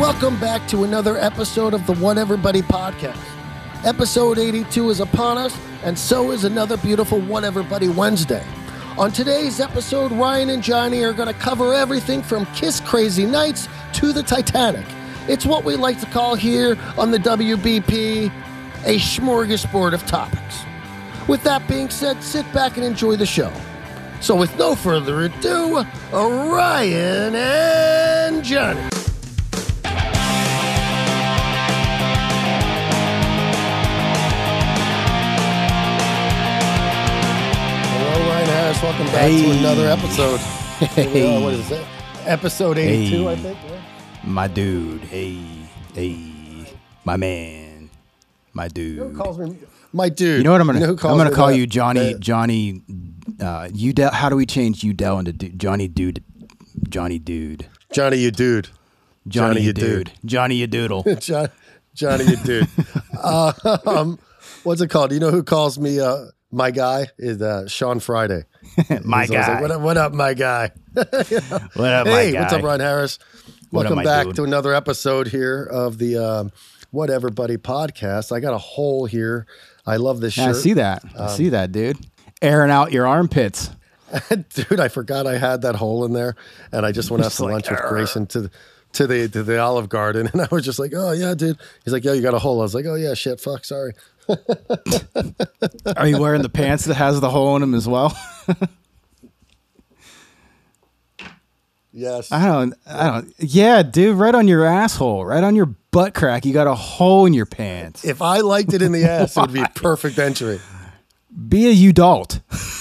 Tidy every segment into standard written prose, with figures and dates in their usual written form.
welcome back to another episode of the What Everybody podcast. Episode 82 is upon us, and so is another beautiful What Everybody Wednesday. On today's episode, Ryan and Johnny are going to cover everything from Kiss Crazy Nights to the Titanic. It's what we like to call here on the WBP a smorgasbord of topics. With that being said, sit back and enjoy the show. So with no further ado, Ryan and Johnny. Welcome back to another episode. Hey. What is it? Episode 82, Hey. I think. Yeah. My dude. Hey. My man. My dude. Who calls me my dude? You know what I'm gonna? who I'm calls gonna me call that? you Johnny. Johnny. Udell. How do we change Udell into Johnny Dude? Johnny Dude. Johnny, you dude. Johnny, you you dude. Johnny, you doodle. Johnny, you dude. What's it called? You know who calls me my guy? Is Sean Friday. My He's always guy. like, what up, my guy? What up, my Hey, guy? what's up, Ryan Harris? What up, Welcome my back dude? to another episode here of the What Everybody podcast. I got a hole here. I love this shirt. I see that. I see that, dude. Airing out your armpits. Dude, I forgot I had that hole in there, and I just went out Just to like, lunch with Grayson to the Olive Garden, and I was just like, oh yeah, dude. He's like, yo, you got a hole. I was like, oh yeah, shit, fuck, sorry. Are you wearing the pants that has the hole in them as well? Yes. I don't. Yeah, dude, right on your asshole, right on your butt crack. You got a hole in your pants. If I liked it in the ass, it would be a perfect entry. Be a udalt.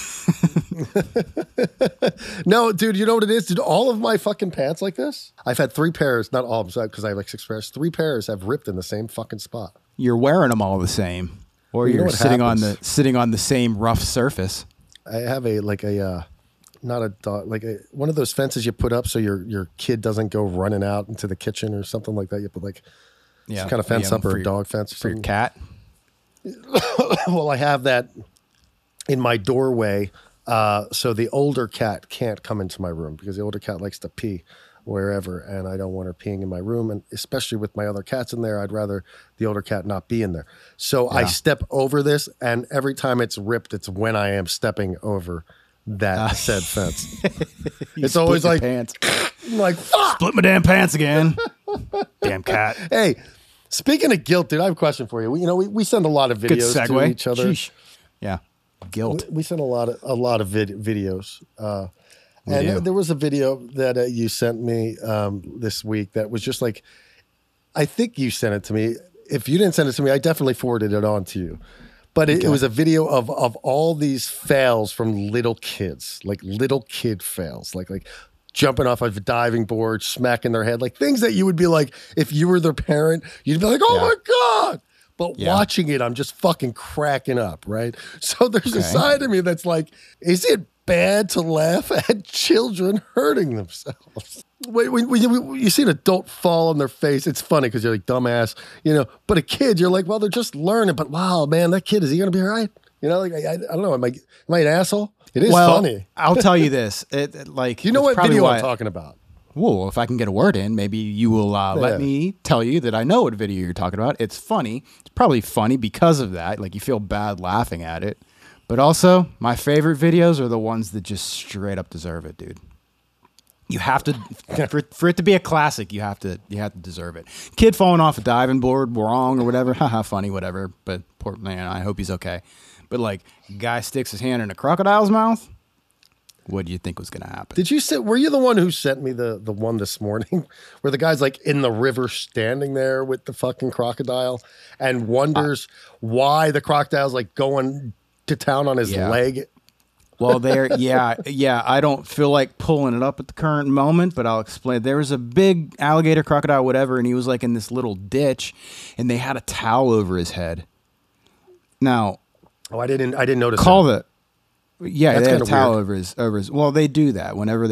No, dude, you know what it is? Dude, all of my fucking pants like this, I've had 3 pairs, not all of them, because I have like 6 pairs. 3 pairs have ripped in the same fucking spot. You're wearing them all the same, or You know you're what sitting on the same rough surface. I have not a dog, like one of those fences you put up so your kid doesn't go running out into the kitchen or something like that. You put like some kind of fence up or a dog fence or for your something. cat. Well, I have that in my doorway, so the older cat can't come into my room because the older cat likes to pee wherever, and I don't want her peeing in my room. And especially with my other cats in there, I'd rather the older cat not be in there. So I step over this, and every time it's ripped, it's when I am stepping over that said fence. It's always like, pants. I'm like, fuck. Split my damn pants again. Damn cat. Hey, speaking of guilt, dude, I have a question for you. You know, we send a lot of Good videos to segue. each other. Sheesh. Yeah. Guilt. We sent a lot of videos. do. There was a video that you sent me this week that was just like, I think you sent it to me. If you didn't send it to me, I definitely forwarded it on to you. But it was a video of all these fails from little kids, like little kid fails, like jumping off of a diving board, smacking their head, like things that you would be like, if you were their parent, you'd be like, oh my God. But watching it, I'm just fucking cracking up, right? So there's a side of me that's like, is it bad to laugh at children hurting themselves? When you see an adult fall on their face, it's funny because you're like, dumbass, you know. But a kid, you're like, well, they're just learning. But wow, man, that kid, is he going to be all right? You know, like, I don't know. Am I an asshole? It is funny. I'll tell you this. You know what video I'm talking about? Well, if I can get a word in, maybe you will let me tell you that I know what video you're talking about. It's funny. It's probably funny because of that. Like, you feel bad laughing at it. But also, my favorite videos are the ones that just straight up deserve it, dude. You have to, for it to be a classic, you have to deserve it. Kid falling off a diving board wrong or whatever. Haha, funny, whatever. But poor man, I hope he's okay. But like, guy sticks his hand in a crocodile's mouth. What do you think was going to happen? Were you the one who sent me the one this morning where the guy's like in the river standing there with the fucking crocodile and wonders why the crocodile's like going to town on his leg? Well, I don't feel like pulling it up at the current moment, but I'll explain. There was a big alligator, crocodile, whatever, and he was like in this little ditch, and they had a towel over his head. Now, I didn't notice. They had a towel weird. over his. Well, they do that whenever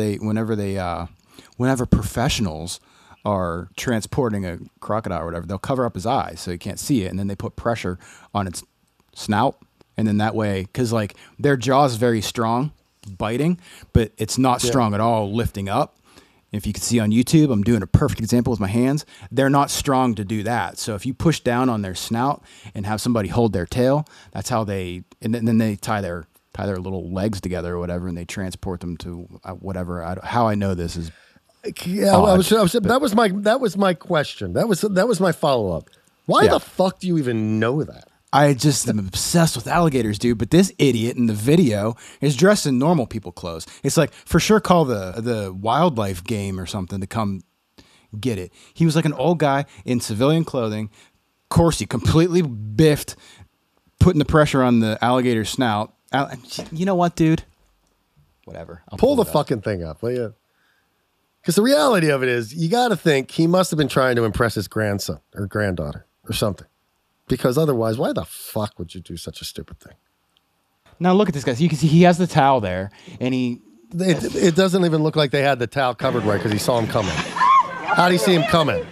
professionals are transporting a crocodile or whatever, they'll cover up his eyes so you can't see it, and then they put pressure on its snout. And then that way, because like their jaw is very strong, biting, but it's not strong at all lifting up. If you can see on YouTube, I'm doing a perfect example with my hands. They're not strong to do that. So if you push down on their snout and have somebody hold their tail, that's how they, and then they tie their little legs together or whatever, and they transport them to whatever. How I know this is Yeah, that was my question. That was my follow up. Why the fuck do you even know that? I just am obsessed with alligators, dude. But this idiot in the video is dressed in normal people clothes. It's like, for sure, call the wildlife game or something to come get it. He was like an old guy in civilian clothing. Of course, he completely biffed, putting the pressure on the alligator snout. You know what, dude? Whatever. I'll pull the fucking thing up, will you? Because the reality of it is, you got to think he must have been trying to impress his grandson or granddaughter or something. Because otherwise, why the fuck would you do such a stupid thing? Now look at this guy. So you can see he has the towel there, and it doesn't even look like they had the towel covered right because he saw him coming. How do you see him coming?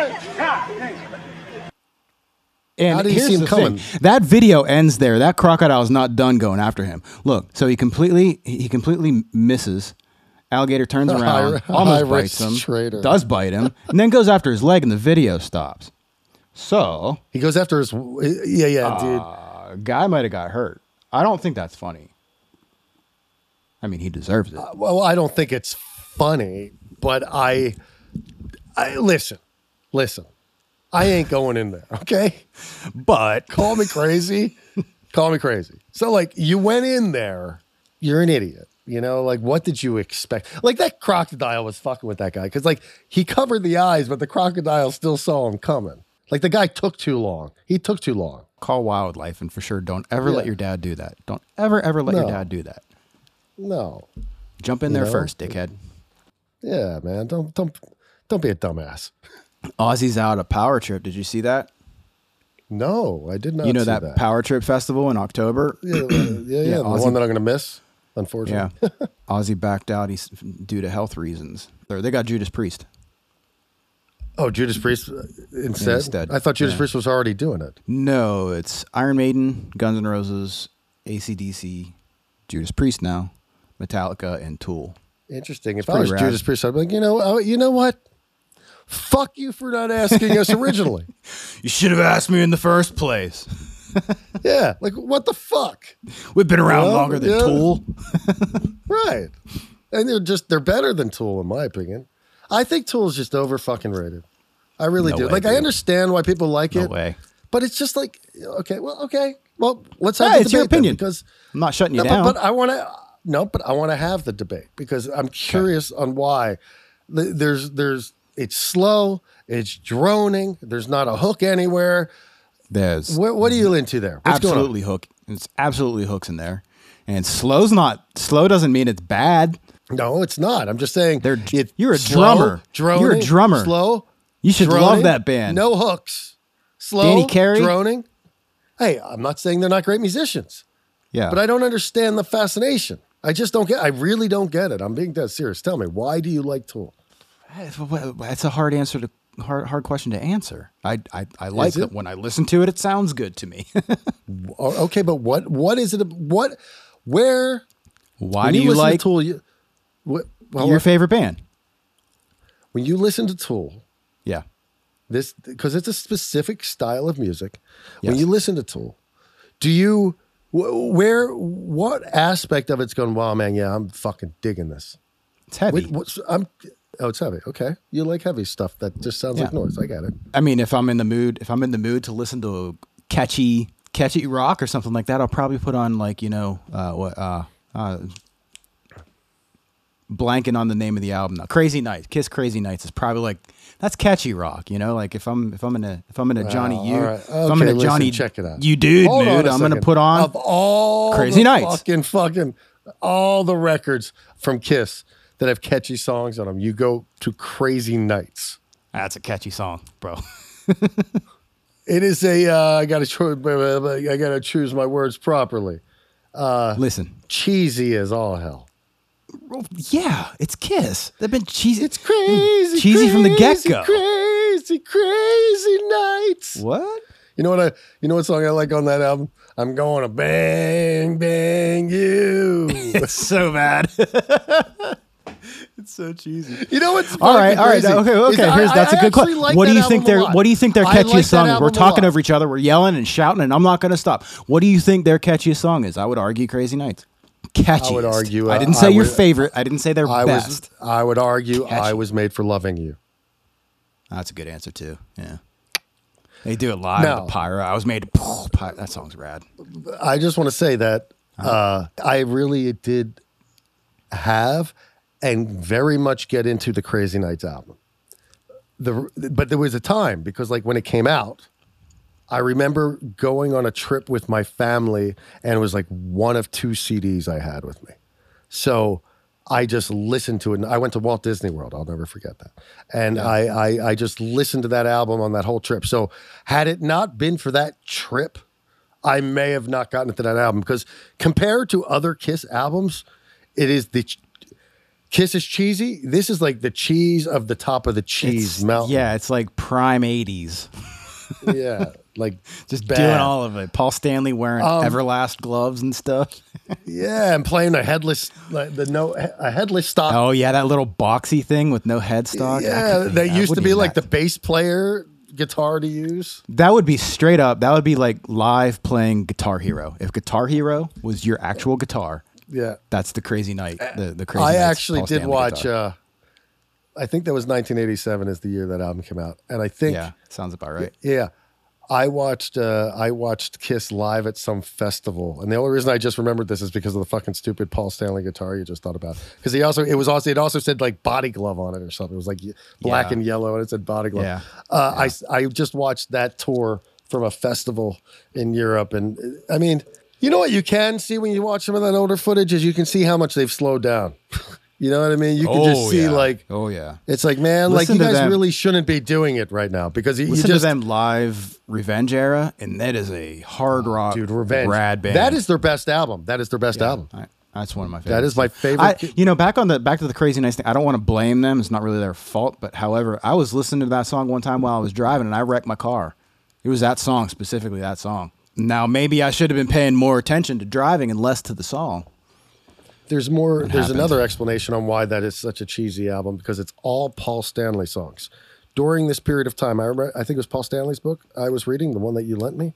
And how do you see him coming? That video ends there. That crocodile is not done going after him. Look, so he completely misses. Alligator turns around, almost bites him, does bite him, and then goes after his leg, and the video stops. So he goes after his dude. Guy might have got hurt. I don't think that's funny. I mean, he deserves it. Well, I don't think it's funny, but I listen. I ain't going in there, okay? But call me crazy. Call me crazy. So, like, you went in there. You're an idiot. You know, like, what did you expect? Like, that crocodile was fucking with that guy because, like, he covered the eyes, but the crocodile still saw him coming. Like, the guy took too long. He took too long. Call wildlife, and for sure, don't ever let your dad do that. Don't ever let your dad do that. No. Jump in there first, dickhead. Yeah, man. Don't be a dumbass. Ozzy's out a power trip. Did you see that? No, I did not. You know see that power trip festival in October? Yeah. The one that I'm going to miss, unfortunately. Yeah. Ozzy backed out. He's due to health reasons. They got Judas Priest. Oh, Judas Priest instead? I thought Judas Priest was already doing it. No, it's Iron Maiden, Guns N' Roses, AC/DC, Judas Priest now, Metallica, and Tool. Interesting. If I was Judas Priest, I'd be like, you know what? Fuck you for not asking us originally. You should have asked me in the first place. Yeah, like, what the fuck? We've been around longer than Tool. Right. And they're better than Tool, in my opinion. I think Tool is just over fucking rated. I really do. Like, dude. I understand why people like it. No way. But it's just like, okay. Well, let's have the debate. It's your opinion. Because I'm not shutting you down. But I want to have the debate because I'm curious on why it's slow, it's droning, there's not a hook anywhere. What are you into there? What's absolutely going on? hook. It's absolutely hooks in there. And slow doesn't mean it's bad. No, it's not. I'm just saying you're a drummer. Droning, you're a drummer. Slow. You should love that band. No hooks. Slow. Danny Carey. Droning. Hey, I'm not saying they're not great musicians. Yeah. But I don't understand the fascination. I just don't get. I really don't get it. I'm being dead serious. Tell me, why do you like Tool? It's a hard question to answer. I like it when I listen to it. It sounds good to me. Okay, but what is it? Where? Why do you like Tool? Your favorite band? When you listen to Tool, yeah, because it's a specific style of music. Yes. When you listen to Tool, do you what aspect of it's going? Wow, man, yeah, I'm fucking digging this. It's heavy. It's heavy. Okay, you like heavy stuff that just sounds like noise. I get it. I mean, if I'm in the mood to listen to catchy rock or something like that, I'll probably put on like blanking on the name of the album now. Crazy Nights. Kiss Crazy Nights is probably like that's catchy rock, you know. Like if I'm in a Johnny if I'm in a Johnny check it out. You dude mood, I'm gonna put on of all Crazy Nights. Fucking all the records from Kiss that have catchy songs on them. You go to Crazy Nights. That's a catchy song, bro. It is I gotta choose my words properly. Listen, cheesy as all hell. Yeah, it's Kiss. They've been cheesy. It's cheesy from the get-go. Crazy Nights. What? You know what song I like on that album? I'm going to bang bang you. It's so bad. It's so cheesy. You know what's all right. crazy Okay. That's a good question. Like what do you think their catchiest song is? We're talking over each other. We're yelling and shouting, and I'm not going to stop. What do you think their catchiest song is? I would argue "Crazy Nights." Catchiest. I would argue. I didn't say your favorite. I didn't say their best. I would argue Catchy. I Was Made for Loving You. That's a good answer too. Yeah. They do it live at the Pyro. I was made to. That song's rad. I just want to say that I really did have and very much get into the Crazy Nights album. But there was a time because like when it came out, I remember going on a trip with my family and it was like one of 2 CDs I had with me. So I just listened to it. And I went to Walt Disney World. I'll never forget that. And I just listened to that album on that whole trip. So had it not been for that trip, I may have not gotten into that album because compared to other Kiss albums, it is Kiss is cheesy. This is like the cheese of the top of the cheese mountain. Yeah, it's like prime 80s. Yeah, like just bad. doing all of it. Paul Stanley wearing Everlast gloves and stuff. Yeah, and playing a headless stop. Oh yeah, that little boxy thing with no headstock. Yeah, that used to be like the bass player guitar to use. That would be straight up. That would be like live playing Guitar Hero. If Guitar Hero was your actual guitar. Yeah, that's the Crazy Night. The Crazy I Nights actually Paul did Stanley watch. guitar. I think that was 1987 is the year that album came out, and I think sounds about right. Yeah, I watched Kiss live at some festival, and the only reason I just remembered this is because of the fucking stupid Paul Stanley guitar you just thought about. Because it also said like Body Glove on it or something. It was like black and yellow, and it said Body Glove. Yeah. I just watched that tour from a festival in Europe, and I mean. You know what you can see when you watch some of that older footage is you can see how much they've slowed down. You know what I mean? You can just see it's like, man, like you guys really shouldn't be doing it right now because you listen to them live Revenge era, and that is a hard rock, Revenge, rad band. That is their best album. That's one of my favorites. That is my favorite. Back to the Crazy Nights thing. I don't want to blame them. It's not really their fault. But however, I was listening to that song one time while I was driving, and I wrecked my car. It was that song, specifically that song. Now, maybe I should have been paying more attention to driving and less to the song. There's another explanation on why that is such a cheesy album because it's all Paul Stanley songs. During this period of time, I think it was Paul Stanley's book I was reading, the one that you lent me.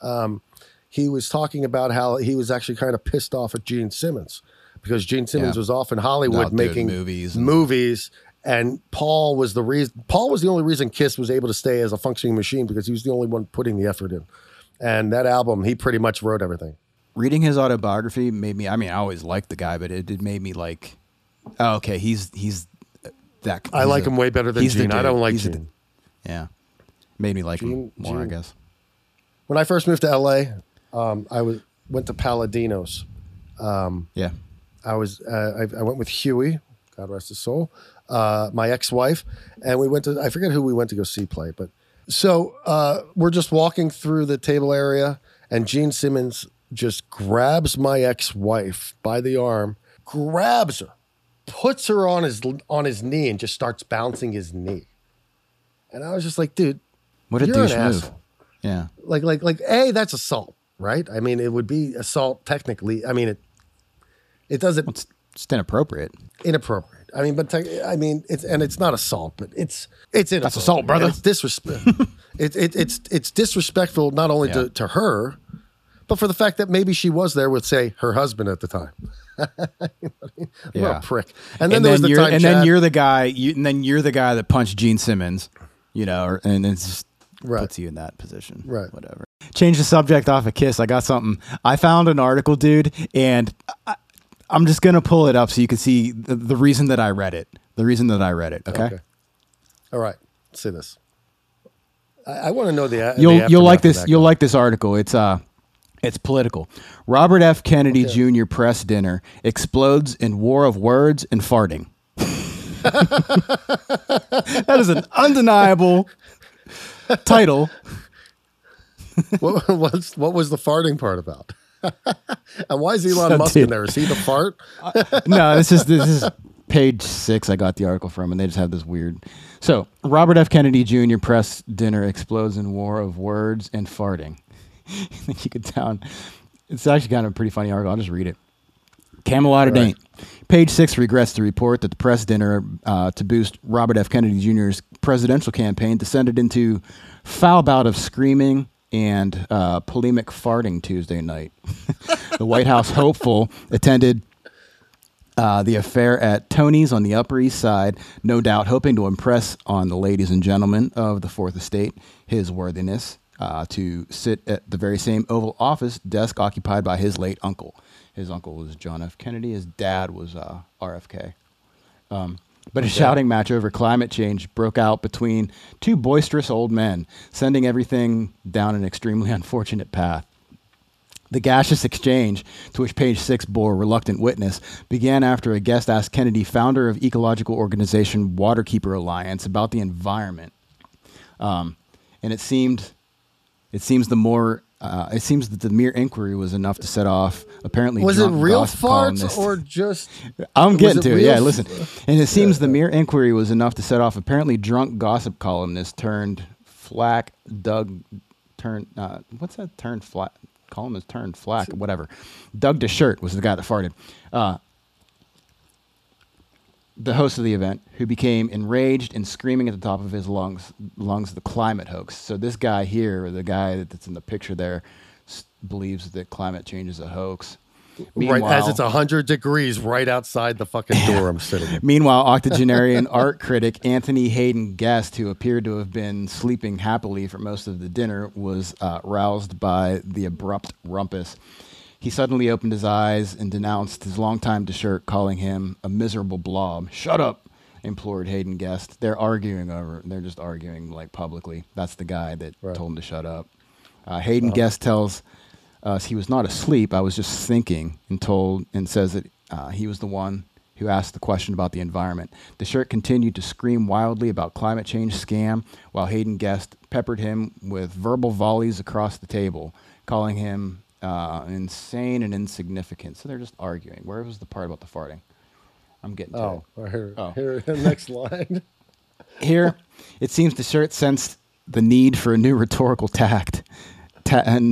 He was talking about how he was actually kind of pissed off at Gene Simmons because Gene Simmons was off in Hollywood making movies. And Paul was the only reason Kiss was able to stay as a functioning machine because he was the only one putting the effort in. And that album, he pretty much wrote everything. Reading his autobiography made me, I always liked the guy, but it made me like, oh, okay, he's that. I like him way better than Gene. I don't like Gene. Yeah. Made me like him more, I guess. When I first moved to LA, I went to Paladinos. Yeah. I went with Huey, God rest his soul, my ex-wife, and we went to, I forget who we went to go see play, but so we're just walking through the table area, and Gene Simmons just grabs my ex-wife by the arm, grabs her, puts her on his knee, and just starts bouncing his knee. And I was just like, dude, what a douche move. Yeah, like, that's assault, right? I mean, it would be assault technically. I mean, it doesn't. It's inappropriate. Inappropriate. I mean, but it's not assault, but it's inappropriate. That's assault, brother. It's disrespect. it's disrespectful not only to her, but for the fact that maybe she was there with, say, her husband at the time. What a prick. And then you're the guy. And then you're the guy that punched Gene Simmons. And it just puts you in that position. Right. Whatever. Change the subject off of Kiss. I got something. I found an article, dude, and I'm just gonna pull it up so you can see the reason that I read it. Okay. All right. Let's see this. I want to know the. You'll like this. You'll like this article. It's political. Robert F. Kennedy Jr. press dinner explodes in war of words and farting. That is an undeniable title. What was the farting part about? And why is Elon Musk in there? Is he the fart? No, this is page 6 I got the article from, and they just have this weird. So, Robert F. Kennedy Jr. press dinner explodes in war of words and farting. You get down. It's actually kind of a pretty funny article. I'll just read it. Camelot it ain't. Page 6 regrets to report that the press dinner to boost Robert F. Kennedy Jr.'s presidential campaign descended into foul bout of screaming and polemic farting Tuesday night. The White House hopeful attended the affair at Tony's on the Upper East Side, no doubt hoping to impress on the ladies and gentlemen of the Fourth Estate his worthiness to sit at the very same Oval Office desk occupied by his late uncle. His uncle was John F. Kennedy. His dad was RFK. But a shouting match over climate change broke out between two boisterous old men, sending everything down an extremely unfortunate path. The gaseous exchange, to which page 6 bore reluctant witness, began after a guest asked Kennedy, founder of ecological organization Waterkeeper Alliance, about the environment. And it seems that the mere inquiry was enough to set off apparently. Was it real farts or just? I'm getting to it. Yeah, listen. And it seems the mere inquiry was enough to set off apparently drunk gossip columnist turned flack Doug turned what's that turned flack columnist turned flack whatever. Doug DeShirt was the guy that farted. The host of the event, who became enraged and screaming at the top of his lungs the climate hoax. So this guy here, or the guy that's in the picture there, believes that climate change is a hoax. Right, as it's 100 degrees right outside the fucking door I'm sitting in. Meanwhile, octogenarian art critic Anthony Hayden Guest, who appeared to have been sleeping happily for most of the dinner, was roused by the abrupt rumpus. He suddenly opened his eyes and denounced his longtime DeShirt, calling him a miserable blob. "Shut up," implored Hayden Guest. They're just arguing like publicly. That's the guy that told him to shut up. Hayden Guest tells us he was not asleep. I was just thinking, and says that he was the one who asked the question about the environment. DeShirt continued to scream wildly about climate change scam, while Hayden Guest peppered him with verbal volleys across the table, calling him insane and insignificant. So they're just arguing. Where was the part about the farting? I'm getting to it. Here, the next line. Here, it seems DeShirt sensed the need for a new rhetorical tact, and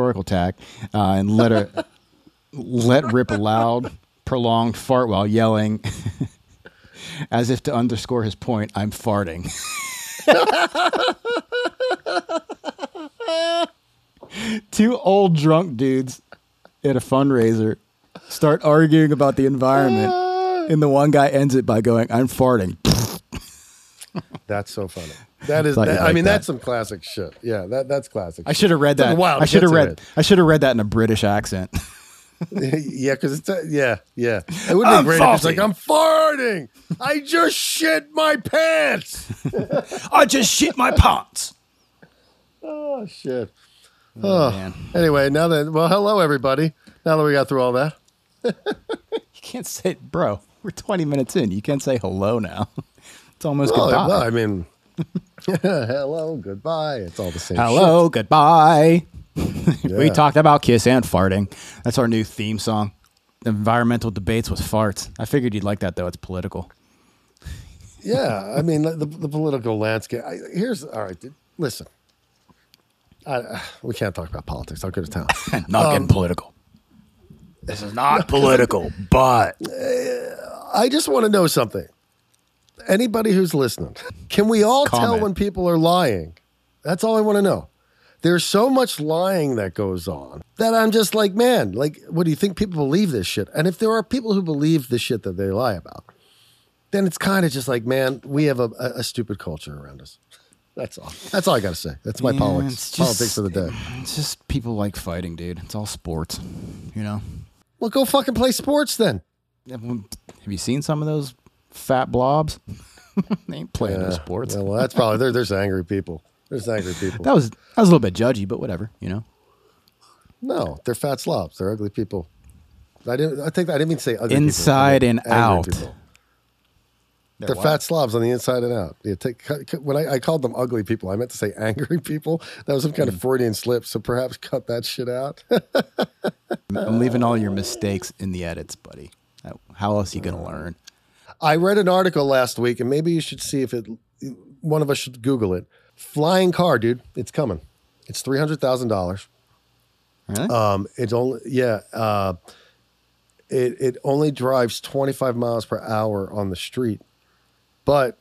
let rip a loud, prolonged fart while yelling, as if to underscore his point, "I'm farting." Two old drunk dudes at a fundraiser start arguing about the environment, and the one guy ends it by going, "I'm farting." That's so funny. That is, that's some classic shit. Yeah, that's classic. I should have read that. I should have read that in a British accent. Yeah, because it's yeah. It would be great if it's like, "I'm farting. I just shit my pants. I just shit my pants." Oh shit. Oh, man. Anyway, hello everybody. Now that we got through all that, you can't say, bro. We're 20 minutes in. You can't say hello now. It's almost goodbye. Well, I mean, hello, goodbye. It's all the same. Hello, shit. Goodbye. We talked about kiss and farting. That's our new theme song. Environmental debates with farts. I figured you'd like that, though. It's political. Yeah, I mean the political landscape. All right, dude, listen. We can't talk about politics. I'll go to town. Not getting political. This is not political, but I just want to know something. Anybody who's listening, can we all tell when people are lying? That's all I want to know. There's so much lying that goes on that I'm just like, man, like, what do you think people believe this shit? And if there are people who believe the shit that they lie about, then it's kind of just like, man, we have a stupid culture around us. That's all. That's all I got to say. That's my politics for the day. It's just people like fighting, dude. It's all sports, you know? Well, go fucking play sports then. Have you seen some of those fat blobs? They ain't playing those sports. Yeah, well, that's probably, there's angry people. There's angry people. That was a little bit judgy, but whatever, you know? No, they're fat slobs. They're ugly people. I didn't mean to say ugly inside people. And out. People. They're fat slobs on the inside and out. When I called them ugly people, I meant to say angry people. That was some kind of Freudian slip, so perhaps cut that shit out. I'm leaving all your mistakes in the edits, buddy. How else are you going to learn? I read an article last week, and maybe you should see if one of us should Google it. Flying car, dude. It's coming. It's $300,000. Really? It's only, it only drives 25 miles per hour on the street, but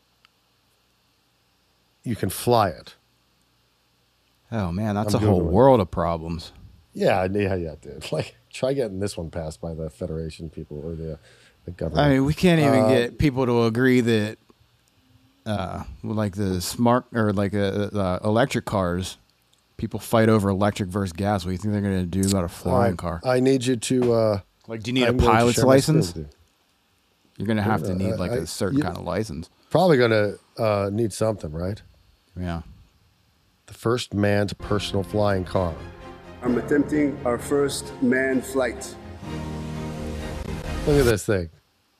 you can fly it. Oh man, that's a whole world of problems. Yeah, dude. Like, try getting this one passed by the Federation people or the government. I mean, we can't even get people to agree that, like the smart or like electric cars, people fight over electric versus gas. What do you think they're going to do about a flying car? I need you to. Like, do you need a pilot's license? You're going to have to need like a certain kind of license. Probably going to need something, right? Yeah. The first manned personal flying car. I'm attempting our first manned flight. Look at this thing.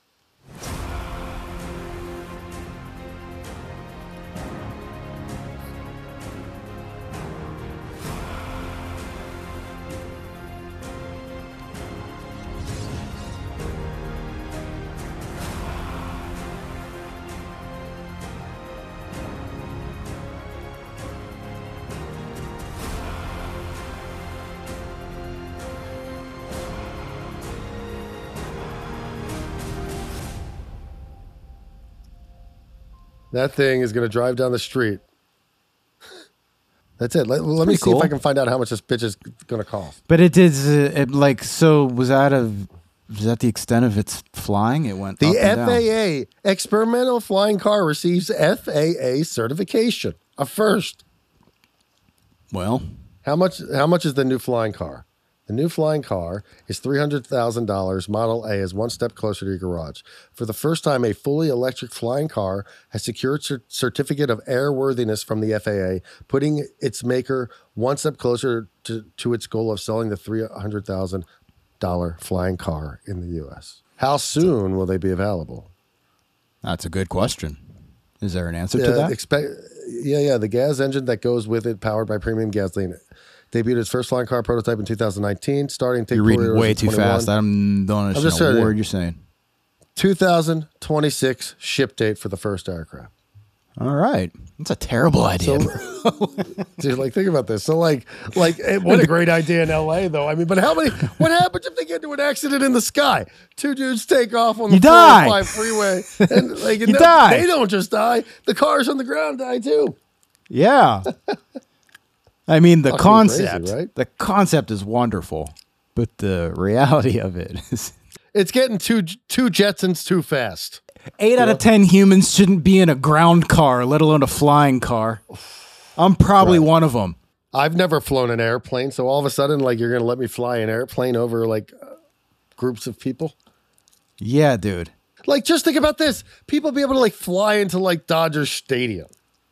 That thing is going to drive down the street. That's it. Let me see if I can find out how much this bitch is going to cost. But it did, so was that the extent of its flying? It went the up and FAA down. experimental flying car receives FAA certification, a first. Well, how much is the new flying car? The new flying car is $300,000. Model A is one step closer to your garage. For the first time, a fully electric flying car has secured certificate of airworthiness from the FAA, putting its maker one step closer to its goal of selling the $300,000 flying car in the U.S. How soon will they be available? That's a good question. Is there an answer to that? The gas engine that goes with it, powered by premium gasoline. Debuted its first flying car prototype in 2019. You're reading way too fast. I don't understand a word you're saying. 2026 ship date for the first aircraft. All right. That's a terrible idea. Dude, like, think about this. So, like, what a great idea in LA, though. I mean, but what happens if they get into an accident in the sky? Two dudes take off on the 405 freeway. And, like, you die. They don't just die. The cars on the ground die, too. Yeah. I mean, the concept, crazy, right? The concept is wonderful, but the reality of it is... It's getting two Jetsons too fast. 8 out of 10 humans shouldn't be in a ground car, let alone a flying car. I'm probably one of them. I've never flown an airplane, so all of a sudden, like, you're going to let me fly an airplane over, like, groups of people? Yeah, dude. Like, just think about this. People be able to, like, fly into, like, Dodger Stadium.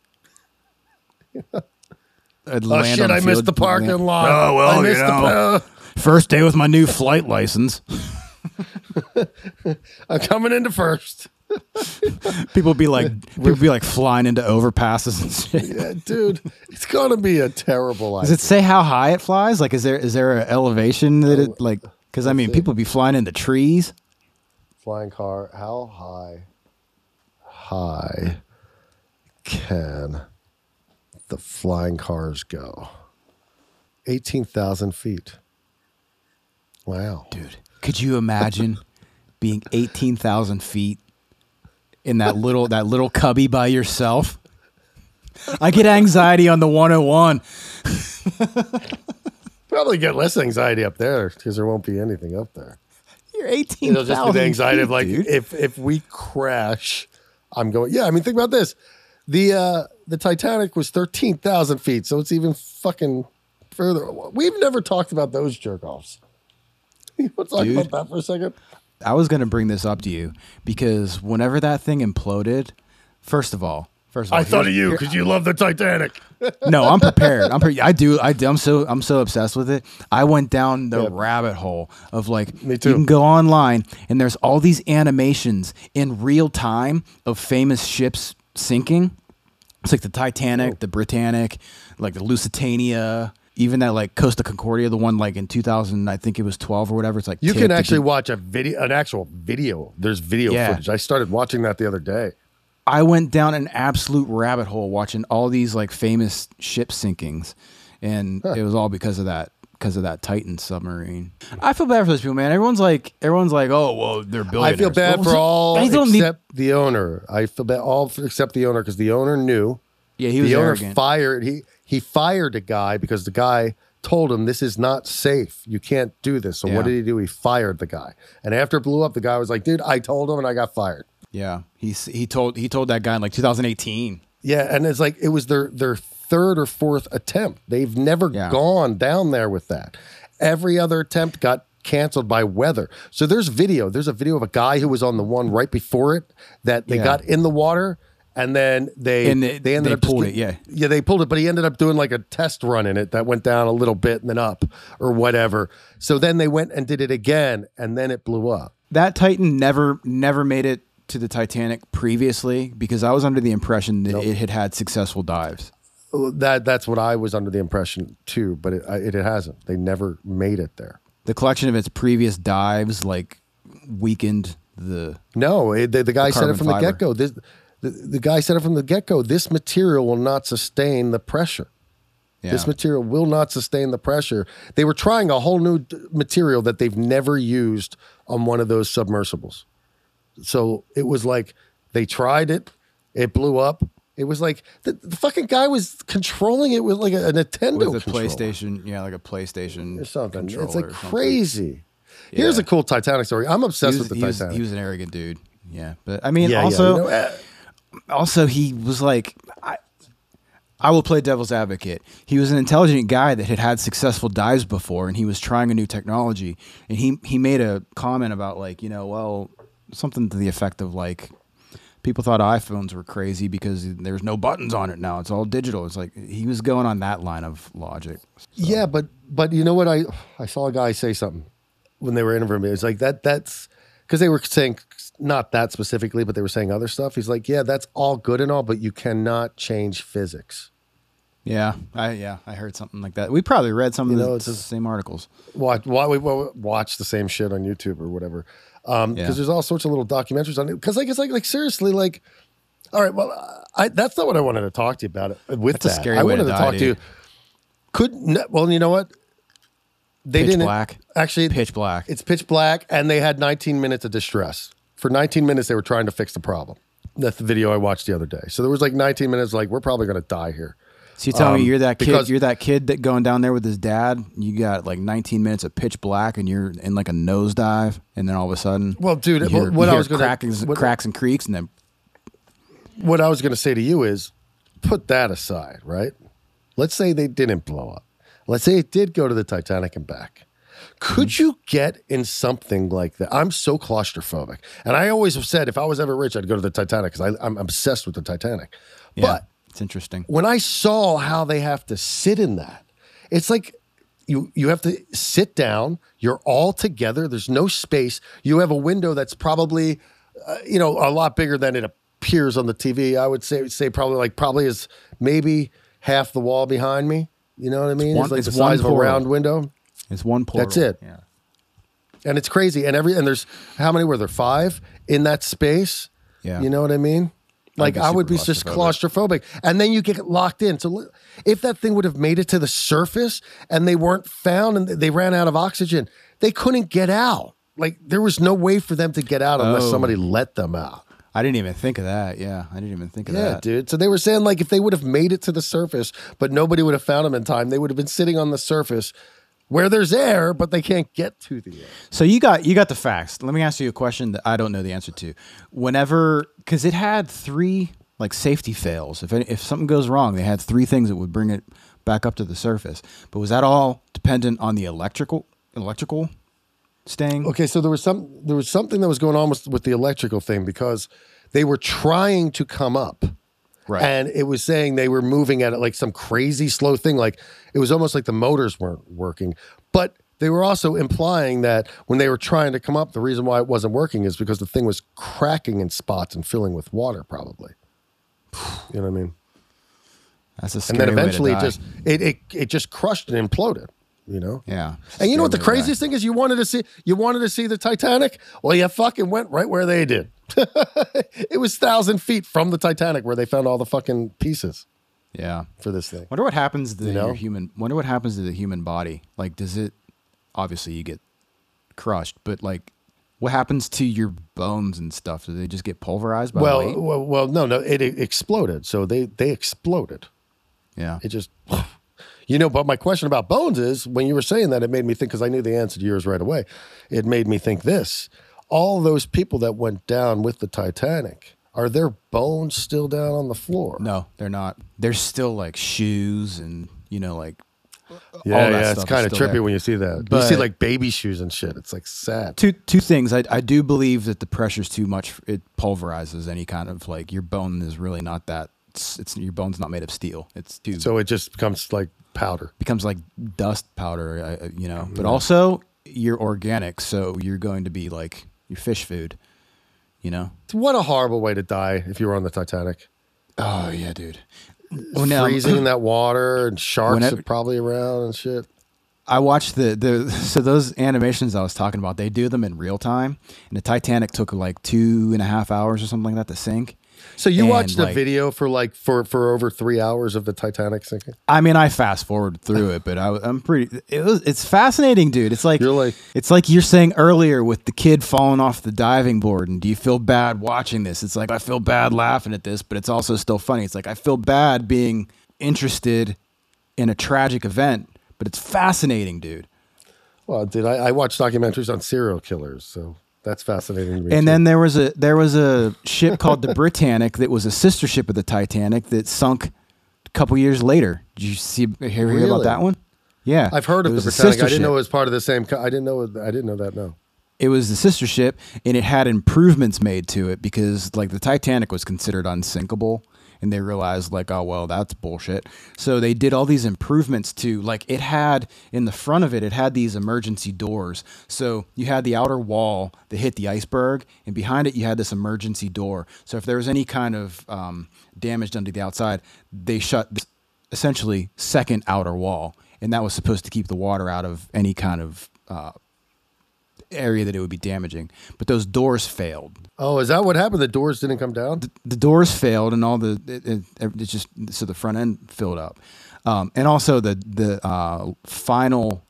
Oh, shit, I missed the parking lot. Oh, well, first day with my new flight license. I'm coming into first. People be like flying into overpasses and shit. Yeah, dude, it's gonna be a terrible idea. Does it say how high it flies? Like, is there an elevation that it, like, because I mean, people be flying into trees. Flying car, how high can the flying cars go? 18,000 feet. Wow. Dude, could you imagine being 18,000 feet in that little cubby by yourself? I get anxiety on the 101. Probably get less anxiety up there because there won't be anything up there. You're 18,000 It'll just be the anxiety feet, of, like, dude. if we crash, I'm going. Yeah, I mean, think about this. The Titanic was 13,000 feet, so it's even fucking further. We've never talked about those jerk-offs. You want to talk about that for a second? I was going to bring this up to you because whenever that thing imploded, first of all, I thought of you because you love the Titanic. No, I'm prepared. I'm so obsessed with it. I went down the rabbit hole of, like, Me too. You can go online and there's all these animations in real time of famous ships sinking. It's like the Titanic, the Britannic, like the Lusitania, even that, like, Costa Concordia, the one, like, in 2000, I think it was 12 or whatever. It's like you can actually watch an actual video. There's video Yeah. footage. I started watching that the other day. I went down an absolute rabbit hole watching all these, like, famous ship sinkings, and it was all because of that because of that Titan submarine. I feel bad for those people, man. Everyone's like, oh, well, they're billionaires. I feel bad for all except the owner. I feel bad all except the owner because the owner knew. Yeah, he was the owner arrogant. fired. He fired a guy because the guy told him this is not safe. You can't do this. So what did he do? He fired the guy. And after it blew up, the guy was like, dude, I told him and I got fired. Yeah, he told that guy in like 2018. Yeah, and it's like it was their third or fourth attempt. They've never gone down there with that. Every other attempt got canceled by weather. So there's video. There's a video of a guy who was on the one right before it that they got in the water. And then they ended up pulled it. Yeah, they pulled it, but he ended up doing like a test run in it that went down a little bit and then up or whatever. So then they went and did it again, and then it blew up. That Titan never made it to the Titanic previously because I was under the impression that it had successful dives. That's what I was under the impression too, but it hasn't. They never made it there. The collection of its previous dives like weakened the. No, the guy said it from fiber. the get-go. The guy said it from the get-go. This material will not sustain the pressure. Yeah. This material will not sustain the pressure. They were trying a whole new material that they've never used on one of those submersibles. So it was like they tried it. It blew up. It was like the fucking guy was controlling it with like a Nintendo with a controller. PlayStation. Yeah, like a PlayStation or something. It's like something. crazy. Yeah. Here's a cool Titanic story. I'm obsessed with the Titanic. He was an arrogant dude. Yeah, but I mean, also. Yeah. Also, he was like, I will play devil's advocate. He was an intelligent guy that had successful dives before, and he was trying a new technology. And he made a comment about like, something to the effect of like, people thought iPhones were crazy because there's no buttons on it now. It's all digital. It's like he was going on that line of logic. So. Yeah, but you know what? I saw a guy say something when they were interviewing me. It's like that's because they were saying. Not that specifically, but they were saying other stuff. He's like, yeah, that's all good and all, but you cannot change physics. Yeah, I heard something like that. We probably read some of the same articles. Watch the same shit on YouTube or whatever. Because there's all sorts of little documentaries on it. Because like it's like seriously, like, all right, well, that's not what I wanted to talk to you about. That's a scary way to talk to you. Well, you know what? They didn't black. Actually, pitch black. It's pitch black, and they had 19 minutes of distress. For 19 minutes, they were trying to fix the problem. That's the video I watched the other day. So there was like 19 minutes, like, we're probably going to die here. So you tell me you're that kid that going down there with his dad, you got like 19 minutes of pitch black and you're in like a nosedive, and then all of a sudden, well, dude, cracks and creaks, and then what I was going to say to you is put that aside, right? Let's say they didn't blow up. Let's say it did go to the Titanic and back. Could you get in something like that? I'm so claustrophobic. And I always have said if I was ever rich, I'd go to the Titanic because I'm obsessed with the Titanic. Yeah, but it's interesting. When I saw how they have to sit in that, it's like you have to sit down. You're all together. There's no space. You have a window that's probably, a lot bigger than it appears on the TV. I would say probably is maybe half the wall behind me. You know what I mean? It's like the size of a round window. It's one portal. That's it. Yeah. And it's crazy. And there's how many were there? 5 in that space? Yeah. You know what I mean? Like I would be just claustrophobic. And then you get locked in. So if that thing would have made it to the surface and they weren't found and they ran out of oxygen, they couldn't get out. Like there was no way for them to get out unless somebody let them out. I didn't even think of that. Yeah, I didn't even think of that. Yeah, dude. So they were saying like if they would have made it to the surface, but nobody would have found them in time, they would have been sitting on the surface where there's air, but they can't get to the air. So you got the facts. Let me ask you a question that I don't know the answer to. Because it had 3 like safety fails. If something goes wrong, they had 3 things that would bring it back up to the surface. But was that all dependent on the electrical staying? Okay, so there was something that was going on with the electrical thing because they were trying to come up. Right. And it was saying they were moving at it like some crazy slow thing. Like it was almost like the motors weren't working. But they were also implying that when they were trying to come up, the reason why it wasn't working is because the thing was cracking in spots and filling with water, probably. You know what I mean? That's a scary and then eventually way to die. it just crushed and imploded. You know? Yeah. And you know what the craziest thing is? You wanted to see the Titanic? Well, you fucking went right where they did. It was 1,000 feet from the Titanic where they found all the fucking pieces. Yeah. for this thing. Wonder what happens to You know? Wonder what happens to the human body. Like, does it? Obviously, you get crushed, but like, what happens to your bones and stuff? Do they just get pulverized by weight? Well, no, it exploded. So they exploded. Yeah. It just, but my question about bones is when you were saying that, it made me think, because I knew the answer to yours right away. It made me think this: all those people that went down with the Titanic, are their bones still down on the floor? No, they're not. There's still like shoes and like. Yeah, it's kind of trippy there. when you see that. But you see like baby shoes and shit. It's like sad. Two things. I do believe that the pressure's too much. It pulverizes any kind of like your bone is really not that. It's your bone's not made of steel. It's too. So it just becomes like powder. Becomes like dust powder. But also you're organic, so you're going to be like your fish food. What a horrible way to die if you were on the Titanic. Oh yeah, dude. Freezing in that water, and sharks Whenever- are probably around and shit. I watched so those animations I was talking about, they do them in real time, and the Titanic took like 2.5 hours or something like that to sink. So you And, watched a like- video for over 3 hours of the Titanic sinking? I mean, I fast forward through it, but it's fascinating, dude. It's like you're saying earlier with the kid falling off the diving board, and do you feel bad watching this? It's like, I feel bad laughing at this, but it's also still funny. It's like, I feel bad being interested in a tragic event, but it's fascinating, dude. Well, dude, I watch documentaries on serial killers, so that's fascinating to me. And too. then there was a ship called the Britannic that was a sister ship of the Titanic that sunk a couple years later. Did you hear about Really? that one? Yeah, I've heard of It the was a Britannic. sister I didn't know it ship. was part of the same. I didn't know that. No. It was the sister ship, and it had improvements made to it because like the Titanic was considered unsinkable, and they realized like, oh well, that's bullshit. So they did all these improvements to like it had in the front of it had these emergency doors. So you had the outer wall that hit the iceberg, and behind it you had this emergency door. So if there was any kind of damage done to the outside, they shut this essentially second outer wall, and that was supposed to keep the water out of any kind of area that it would be damaging. But those doors failed. Oh, is that what happened? The doors didn't come down? The doors failed, and all it's just so the front end filled up, and also the final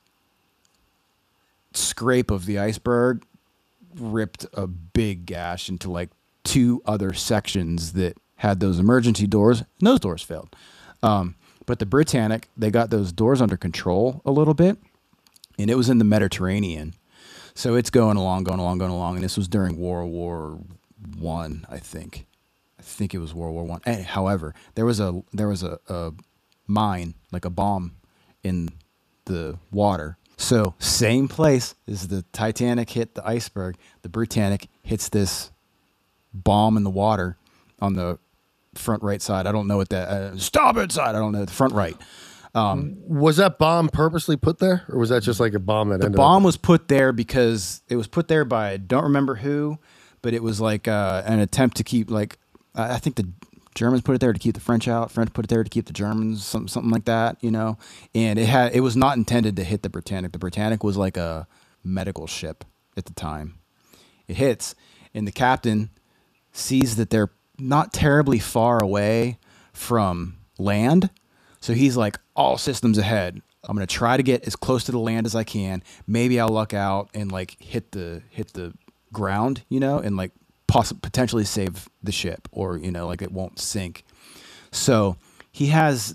scrape of the iceberg ripped a big gash into like two other sections that had those emergency doors, and those doors failed. But the Britannic, they got those doors under control a little bit, and it was in the Mediterranean. So it's going along, and this was during World War I, I think. I think it was World War I. However, there was a mine, like a bomb, in the water. So same place as the Titanic hit the iceberg, the Britannic hits this bomb in the water on the front right side. I don't know what that starboard side. I don't know the front right. Was that bomb purposely put there, or was that just like a bomb that ended Bomb up? was put there because it was put there by I don't remember who, but it was like an attempt to keep like I think the Germans put it there to keep the French out. French put it there to keep the Germans, something like that, And it was not intended to hit the Britannic. The Britannic was like a medical ship at the time. It hits, and the captain sees that they're not terribly far away from land. So he's like, all systems ahead. I'm going to try to get as close to the land as I can. Maybe I'll luck out and like hit the ground, and like potentially save the ship, or like it won't sink. So he has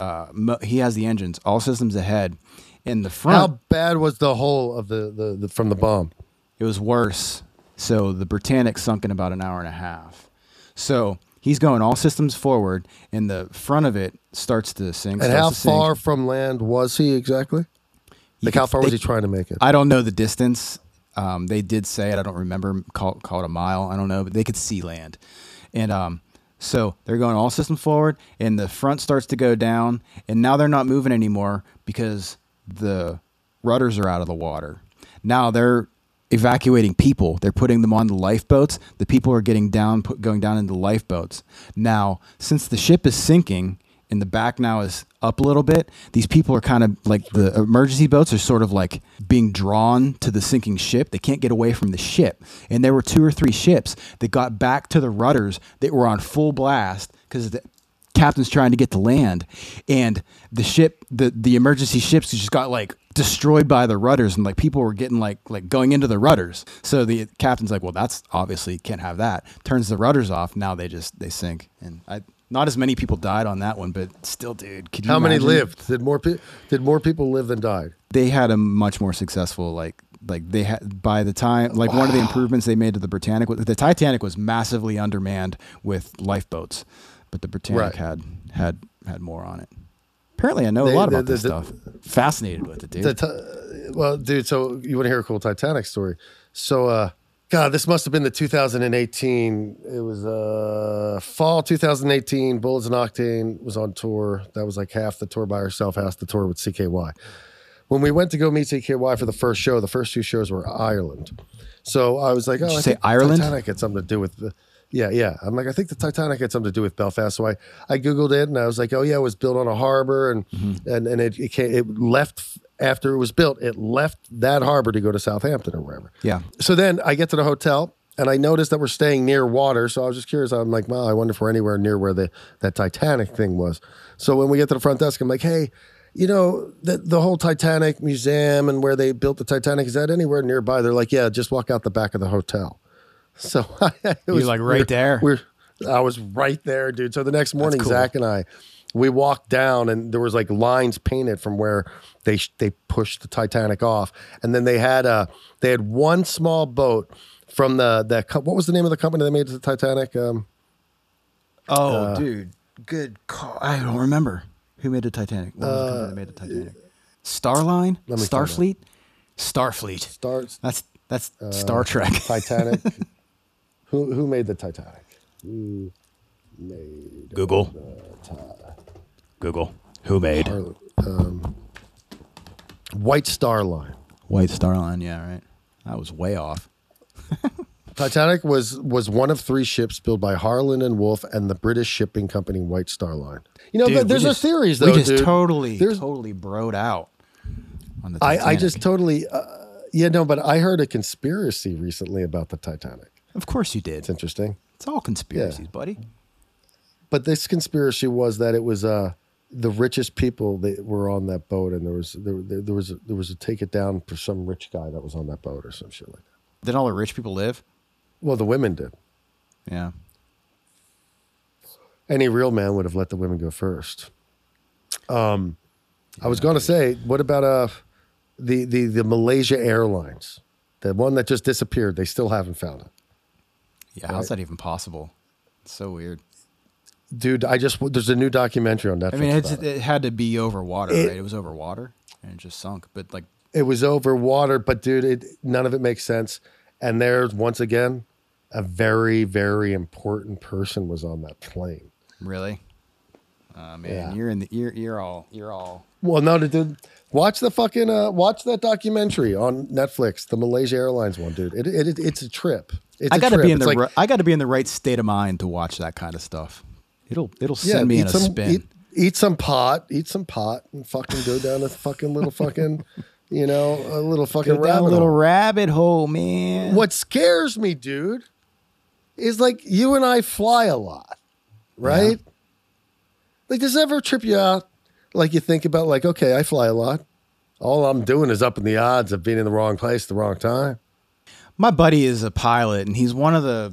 the engines, all systems ahead. In the front, How bad was the hole of the from the bomb? it was worse. So the Britannic sunk in about an hour and a half. So he's going all systems forward, and the front of it starts to sink. And how far from land was he exactly? Like how far was he trying to make it? I don't know the distance. They did say it. I don't remember. Call it a mile. I don't know, but they could see land. And so they're going all systems forward, and the front starts to go down, and now they're not moving anymore because the rudders are out of the water. Now they're evacuating people. They're putting them on the lifeboats. The people are going down into the lifeboats. Now, since the ship is sinking and the back now is up a little bit, these people are kind of like the emergency boats are sort of like being drawn to the sinking ship. They can't get away from the ship. And there were 2 or 3 ships that got back to the rudders that were on full blast because captain's trying to get to land, and the ship, the emergency ships just got like destroyed by the rudders, and like people were getting like going into the rudders. So the captain's like, well, that's obviously can't have that. Turns the rudders off. Now they sink. And not as many people died on that one, but still, dude, could you How many imagine? lived? Did more people live than died? They had a much more successful like they had by the time like one of the improvements they made to the Britannic. The Titanic was massively undermanned with lifeboats, but the Britannic had more on it. Apparently, I know a lot about this stuff. Fascinated with it, dude. Well, dude, so you want to hear a cool Titanic story? So, God, this must have been the 2018. It was fall 2018. Bullets and Octane was on tour. That was like half the tour by herself, half the tour with CKY. When we went to go meet CKY for the first show, the first two shows were Ireland. So I was like, Did you I say think Ireland? Titanic had something to do with the. Yeah. I'm like, I think the Titanic had something to do with Belfast. So I Googled it and I was like, oh yeah, it was built on a harbor and it left after it was built. It left that harbor to go to Southampton or wherever. Yeah. So then I get to the hotel and I noticed that we're staying near water. So I was just curious. I'm like, well, I wonder if we're anywhere near where that Titanic thing was. So when we get to the front desk, I'm like, hey, you know, the whole Titanic museum and where they built the Titanic, is that anywhere nearby? They're like, yeah, just walk out the back of the hotel. So You're like right there. I was right there, dude. So the next morning, cool. Zach and we walked down, and there was like lines painted from where they pushed the Titanic off, and then they had one small boat from the what was the name of the company that made the Titanic? Dude, good call. I don't remember who made the Titanic. What was the company that made the Titanic? Starline, Starfleet, Starfleet. That's Star Trek. Titanic. Who made the Titanic? Who made Google. Google. Who made White Star Line? White Star Line? Yeah, right. That was way off. Titanic was one of three ships built by Harland and Wolff and the British shipping company White Star Line. You know, Dude, there's no theories though, we just dude. totally broed out on the Titanic. I just totally, but I heard a conspiracy recently about the Titanic. Of course you did. It's interesting. It's all conspiracies, buddy. But this conspiracy was that it was the richest people that were on that boat, and there was a take it down for some rich guy that was on that boat or some shit like that. Did all the rich people live? Well, the women did. Yeah. Any real man would have let the women go first. I was going to say, what about the Malaysia Airlines, the one that just disappeared? They still haven't found it. Yeah, how's that even possible? It's so weird. Dude, there's a new documentary on Netflix. I mean, it had to be over water, right? It was over water and it just sunk. But like, it was over water, but dude, none of it makes sense. And there's once again a very, very important person was on that plane. Really? Man, Yeah. you're all. Well, no, dude. Watch that documentary on Netflix, the Malaysia Airlines one, dude. It's a trip. I got to be in the right state of mind to watch that kind of stuff. It'll send me in a spin. Eat some pot, and fucking go down a fucking little fucking, a little fucking Go down a rabbit little hole. rabbit hole, man. What scares me, dude, is like you and I fly a lot, right? Yeah. Like, does it ever trip you out? Like, you think about, like, okay, I fly a lot. All I'm doing is upping the odds of being in the wrong place at the wrong time. My buddy is a pilot, and he's one of the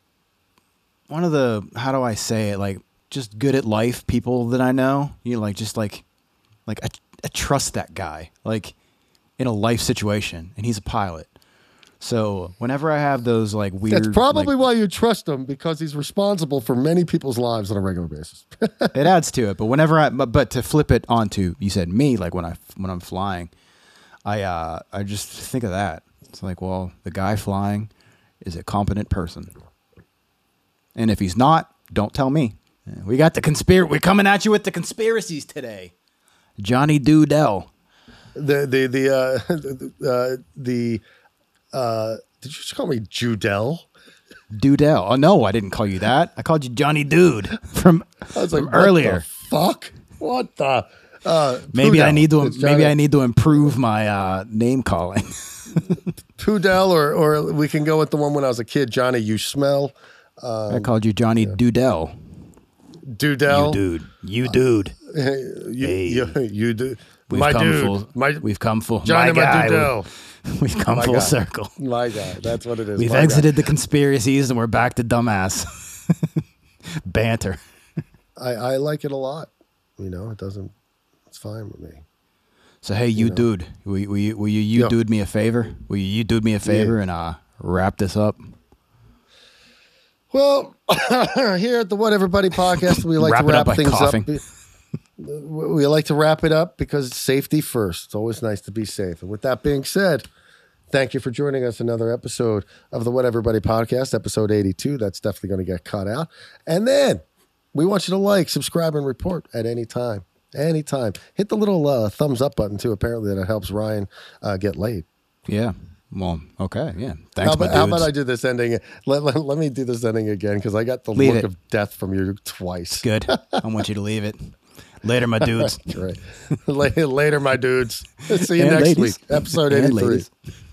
how do I say it, like, just good at life people that I know. I trust that guy, like, in a life situation, and he's a pilot. So whenever I have those like weird, that's probably why you trust him, because he's responsible for many people's lives on a regular basis. it adds to it. But but to flip it onto, you said me, like when I'm flying, I just think of that. It's like, well, the guy flying is a competent person, and if he's not, don't tell me. We got the We're coming at you with the conspiracies today. Johnny Dudell. Did you just call me Judell? Dudell. Oh no, I didn't call you that. I called you Johnny Dude from earlier. Fuck. What the? Maybe Pudell. I need to improve my name calling. Pudell, or we can go with the one when I was a kid, Johnny. You smell. I called you Johnny Dudell. Dudell. You dude. You do. We've My come dude. we've come full. Johnny my guy. Dudell. We've come full guy. circle. My guy. That's what it is. We've My exited the conspiracies and we're back to dumbass banter. guy. I like it a lot. You know, it's fine with me. So hey, you dude, will you dude me a favor? Will you dude me a favor and wrap this up? Well, here at the What Everybody podcast, we like to wrap things up. We like to wrap it up because it's safety first. It's always nice to be safe. And with that being said, thank you for joining us another episode of the What Everybody podcast, episode 82. That's definitely going to get cut out. And then we want you to like, subscribe, and report at any time. Anytime. Hit the little thumbs up button, too. Apparently, that helps Ryan get laid. Yeah. Well, okay. Yeah. Thanks, How about I do this ending? Let me do this ending again because I got the look of death from you twice. Good. I want you to leave it. Later, my dudes. Right. Later, my dudes. See you next week. Episode 83.